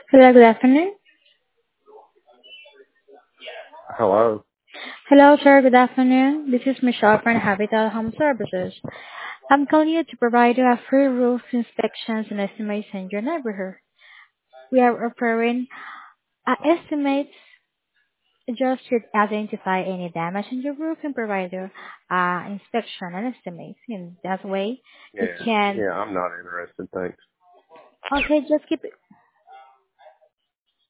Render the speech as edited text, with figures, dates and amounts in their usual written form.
Hello, good afternoon. Hello. Hello, sir. Good afternoon. This is Michelle from Habitat Home Services. I'm calling you to provide you a free roof inspections and estimates in your neighborhood. We are offering estimates just to identify any damage in your roof and provide you inspection and estimates. In that way, you Yeah. can. Yeah, I'm not interested, thanks. Okay, just keep it.